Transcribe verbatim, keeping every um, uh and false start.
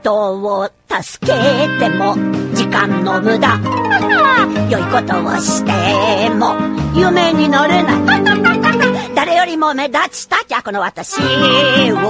人を助けても時間の無駄良いことをしても夢になれない誰よりも目立ちたきゃこの私は